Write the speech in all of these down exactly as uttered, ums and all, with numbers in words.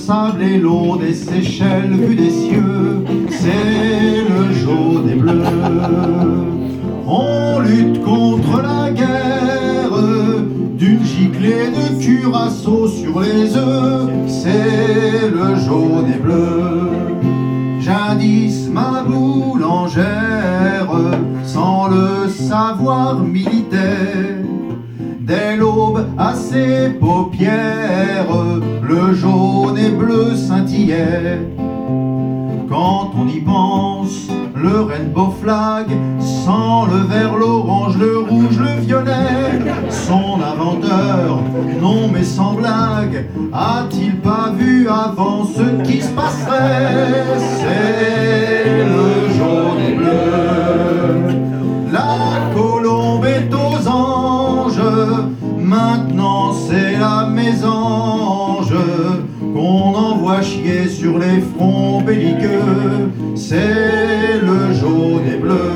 sable et l'eau des Seychelles vue des cieux, c'est le jaune et bleu. On lutte contre la guerre d'une giclée de curaçao sur les œufs, c'est le jaune et bleu. Jadis ma boulangère, sans le savoir militaire, dès l'aube à ses paupières, le jaune et bleu scintillait. Quand on y pense, le rainbow flag, sans le vert, l'orange, le rouge, le violet, son inventeur, non mais sans blague, a-t-il pas vu avant ce qui se passerait? C'est le jaune et bleu. La colombe est aux anges, maintenant c'est la mésange qu'on envoie chier sur les fronts belliqueux, c'est le jaune et bleu.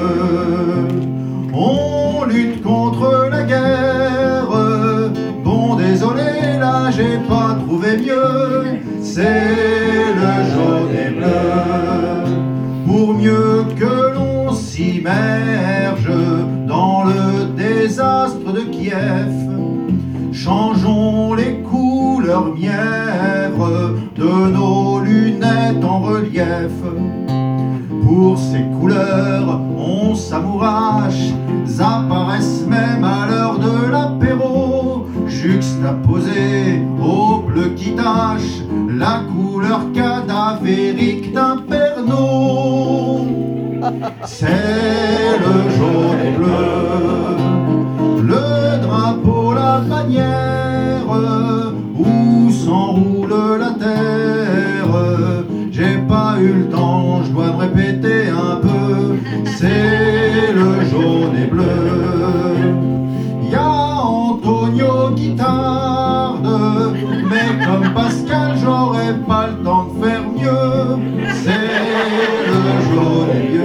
On lutte contre la guerre, bon désolé là j'ai pas trouvé mieux, c'est le jaune et bleu. Pour mieux que l'on s'immerge dans le désastre de Kiev, changeons les couleurs mièvres de nos lunettes en relief. Pour ces couleurs, on s'amourache, apparaissent même à l'heure de l'apéro, juxtaposées au bleu qui tache la couleur cadavérique d'un Pernod. C'est le jaune et bleu, le drapeau, la bannière, où s'enroule la terre. J'ai pas eu le temps, je dois me répéter un peu, c'est le jaune et bleu. Y a Antonio qui tarde, mais comme Pascal j'aurais pas le temps de faire mieux, c'est le jaune et bleu.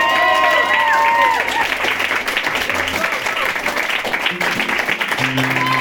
Thank you.